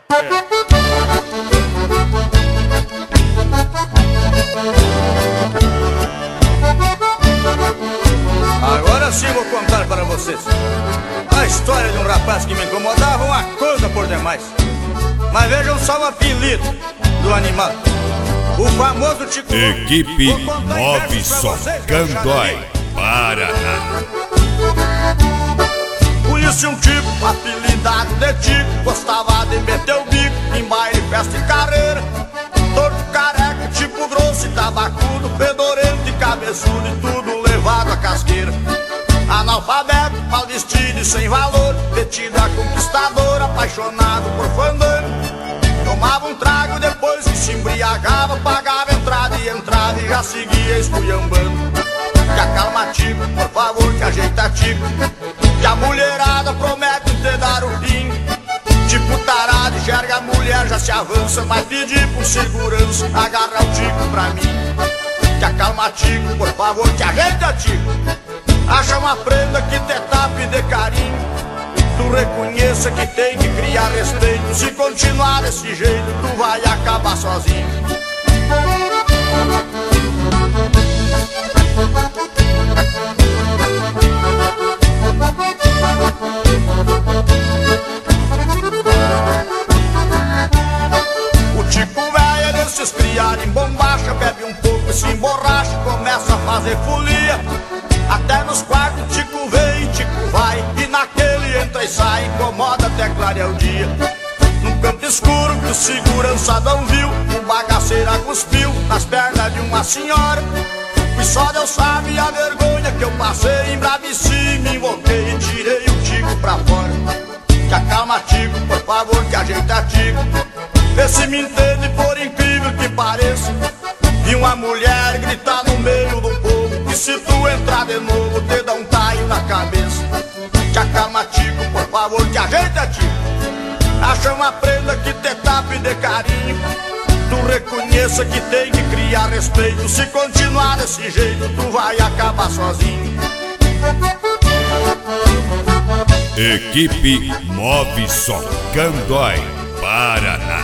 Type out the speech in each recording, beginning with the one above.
Agora sim vou contar para vocês a história de um rapaz que me incomodava, uma coisa por demais. Mas vejam só o apelido do animal, o famoso Tico. Equipe Move Som Candói, Paraná. Conheci um tipo apelidado de Tico, gostava de meter o bico em baile, festa e carreira. Torto, careca, tipo grosso e tabacudo, fedorento e cabeçudo e tudo levado à casqueira. Analfabeto, mal vestido e sem valor, metido a conquistador, apaixonado por fandango. Tomava um trago, depois que se embriagava, pagava entrada e entrava e já seguia esculhambando. Que acalma Tico, por favor, que ajeita Tico, que a mulherada promete te dar o fim. Tipo tarado, enxerga a mulher, já se avança, mas pedir por segurança, agarra o Tico pra mim. Que acalma Tico, por favor, que ajeita Tico, acha uma prenda que te tape de carinho. Tu reconheça que tem que criar respeito, se continuar desse jeito tu vai acabar sozinho. O Tico velho é desses criados em bombacha, bebe um pouco e se emborracha, começa a fazer folia. Até nos quartos Tico vem e Tico vai, e naquele entra e sai, incomoda até clarear o dia. Num canto escuro que o segurança não viu, um bagaceira cuspiu nas pernas de uma senhora. E só Deus sabe a vergonha que eu passei, embraveci, me invoquei e tirei o Tico pra fora. Que acalma Tico, por favor, que ajeita Tico, vê se me entende, por incrível que pareça. Vi uma mulher gritar no meio do povo, e se tu entrar de novo te dá um taio na cabeça. Que acalma Tico, por favor, que ajeita Tico, acha uma prenda que te tape de carinho. Tu reconheça que tem que criar respeito, se continuar desse jeito tu vai acabar sozinho. Equipe Move Som Candói, Paraná.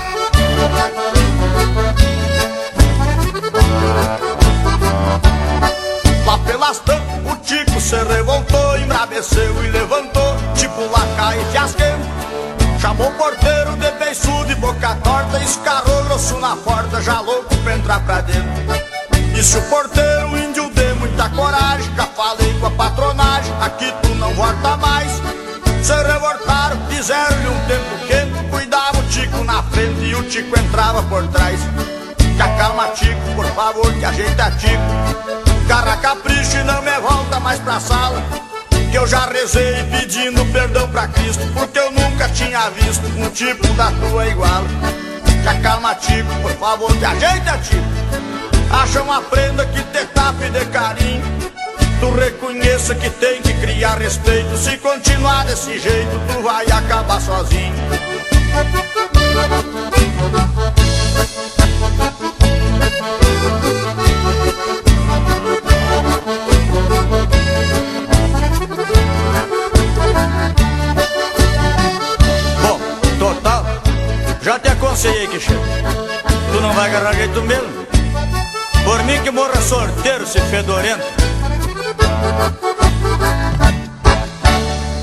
Lá pelas tantas o Tico se revoltou, embraveceu e levantou, tipo lacaio e fiasquento. Chamou o porteiro de beiçudo e boca torta, escarrou grosso na porta, já louco pra entrar pra dentro. E se o porteiro, um índio de muita coragem, já falei com a patronagem, aqui tu não volta mais. Se revoltaram, fizeram-lhe um tempo quente, cuidava o Tico na frente e o Tico entrava por trás. Que acalma Tico, por favor, que ajeita Tico, carra capricho e não me volta mais pra sala. Que eu já rezei pedindo perdão pra Cristo, porque eu nunca tinha visto um tipo da tua igual. Que acalma Tico, por favor, que ajeita Tico, acha uma prenda que te tape de carinho. Tu reconheça que tem que criar respeito, se continuar desse jeito tu vai acabar sozinho. Bom, total, já te aconselhei que chega, tu não vai agarrar jeito mesmo. Por mim que morra sorteiro, se fedorento.